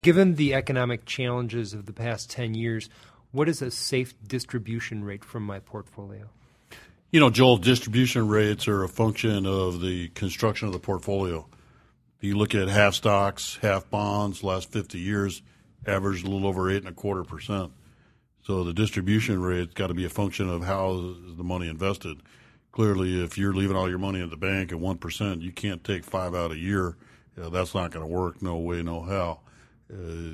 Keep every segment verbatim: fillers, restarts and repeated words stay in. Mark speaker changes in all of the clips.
Speaker 1: Given the economic challenges of the past ten years, what is a safe distribution rate from my portfolio?
Speaker 2: You know, Joel, distribution rates are a function of the construction of the portfolio. You look at half stocks, half bonds, last fifty years, averaged a little over eight and a quarter percent. So the distribution rate's got to be a function of how is the money invested. Clearly, if you're leaving all your money at the bank at one percent, you can't take five out a year. You know, that's not going to work. No way, no how. Uh,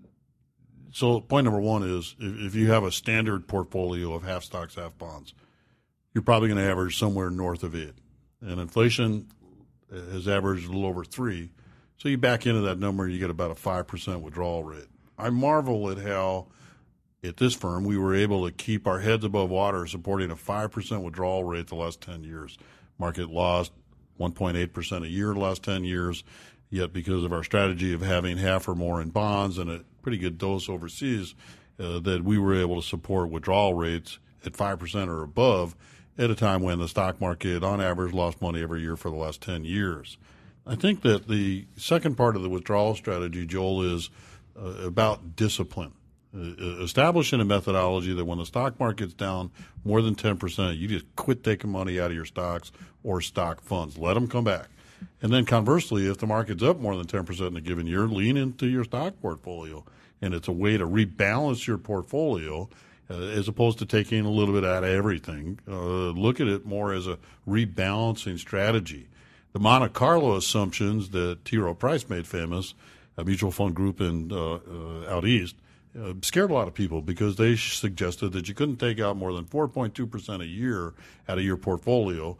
Speaker 2: so point number one is if, if you have a standard portfolio of half stocks, half bonds, you're probably going to average somewhere north of eight. And inflation has averaged a little over three. So you back into that number, you get about a five percent withdrawal rate. I marvel at how at this firm we were able to keep our heads above water supporting a five percent withdrawal rate the last ten years. Market lost one point eight percent a year the last ten years, yet because of our strategy of having half or more in bonds and a pretty good dose overseas, uh, that we were able to support withdrawal rates at five percent or above at a time when the stock market, on average, lost money every year for the last ten years. I think that the second part of the withdrawal strategy, Joel, is uh, about discipline. Uh, establishing a methodology that when the stock market's down more than ten percent, you just quit taking money out of your stocks or stock funds. Let them come back. And then conversely, if the market's up more than ten percent in a given year, lean into your stock portfolio. And it's a way to rebalance your portfolio uh, as opposed to taking a little bit out of everything. Uh, look at it more as a rebalancing strategy. The Monte Carlo assumptions that T. Rowe Price made famous, a mutual fund group in uh, uh, out east, uh, scared a lot of people because they suggested that you couldn't take out more than four point two percent a year out of your portfolio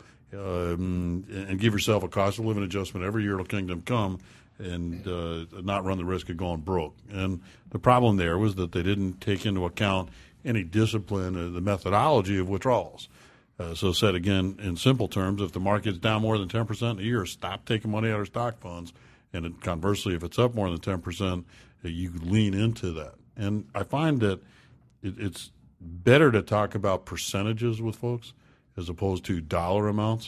Speaker 2: um, and give yourself a cost of living adjustment every year till kingdom come and uh, not run the risk of going broke. And the problem there was that they didn't take into account any discipline or the methodology of withdrawals. Uh, so said again in simple terms, if the market's down more than ten percent a year, stop taking money out of stock funds. And it, conversely, if it's up more than ten percent, uh, you lean into that. And I find that it, it's better to talk about percentages with folks as opposed to dollar amounts.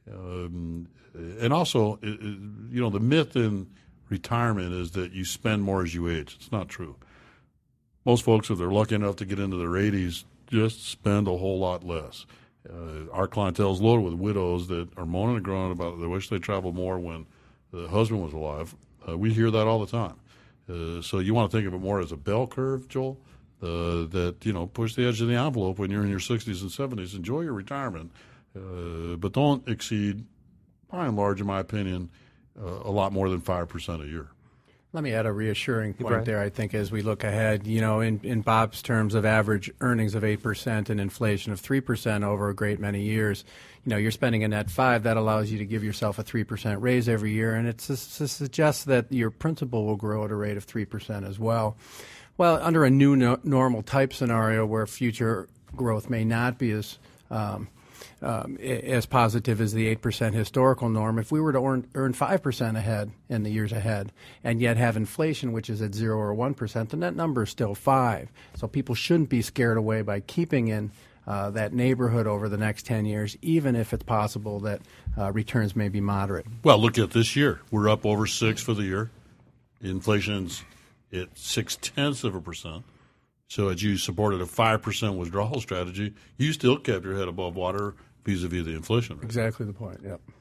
Speaker 2: Um, and also, it, it, you know, the myth in retirement is that you spend more as you age. It's not true. Most folks, if they're lucky enough to get into their eighties, just spend a whole lot less. Uh, our clientele is loaded with widows that are moaning and groaning about they wish they traveled more when the husband was alive. Uh, we hear that all the time. Uh, so you want to think of it more as a bell curve, Joel, uh, that, you know, push the edge of the envelope when you're in your sixties and seventies. Enjoy your retirement, uh, but don't exceed, by and large, in my opinion, uh, a lot more than five percent a year.
Speaker 3: Let me add a reassuring point
Speaker 1: Brian?
Speaker 3: there, I think, as we look ahead. You know, in, in Bob's terms of average earnings of eight percent and inflation of three percent over a great many years, you know, you're spending a net five. That allows you to give yourself a three percent raise every year, and it suggests that your principal will grow at a rate of three percent as well. Well, under a new no- normal type scenario where future growth may not be as um, Um, as positive as the eight percent historical norm, if we were to earn, earn five percent ahead in the years ahead and yet have inflation which is at zero or one percent, the net number is still five. So people shouldn't be scared away by keeping in uh, that neighborhood over the next ten years, even if it's possible that uh, returns may be moderate.
Speaker 2: Well, look at this year. We're up over six for the year. Inflation's at six-tenths of a percent. So as you supported a five percent withdrawal strategy, you still kept your head above water vis-a-vis the inflation rate.
Speaker 3: Exactly the point, yep.